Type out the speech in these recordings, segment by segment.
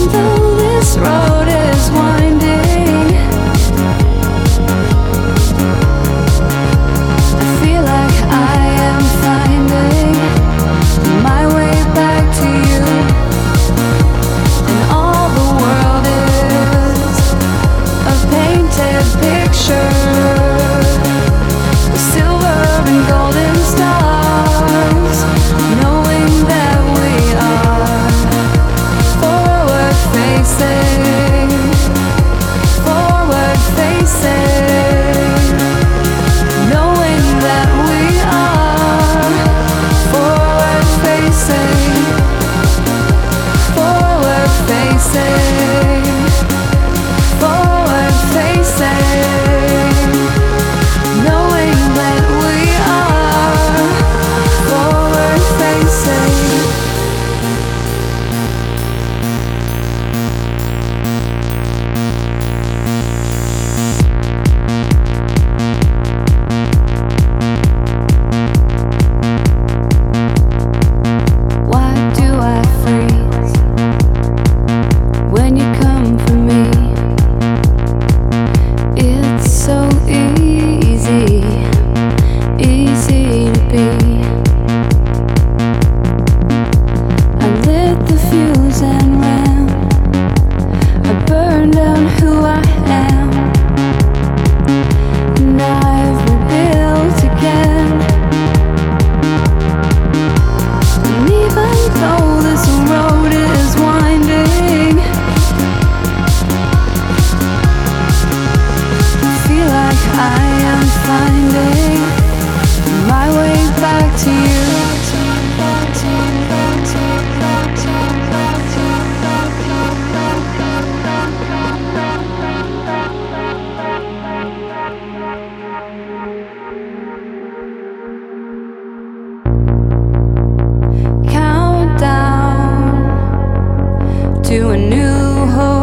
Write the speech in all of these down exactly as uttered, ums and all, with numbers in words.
to a new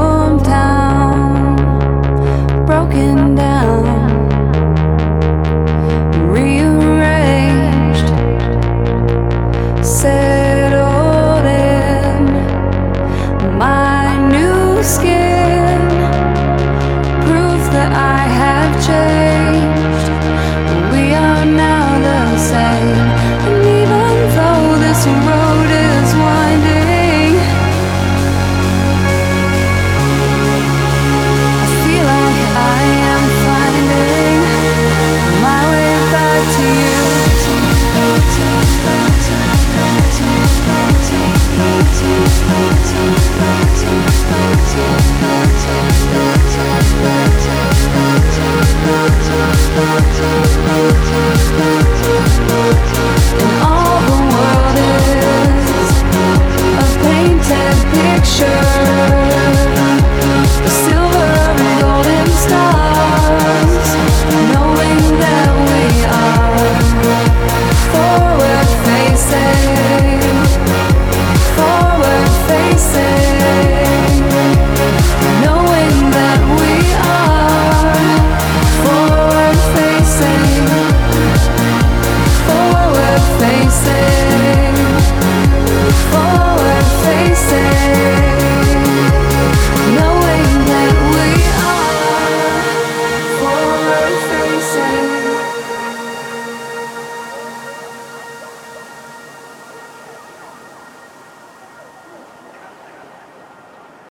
hometown, broken down, rearranged, settled in my new skin, proof that I have changed. We are now the same, and even though this road is winding, and all the world is a painted picture, the silver and golden stars, knowing that we are forward facing, forward facing, knowing that we are forward facing, forward facing, forward facing, knowing that we are forward facing.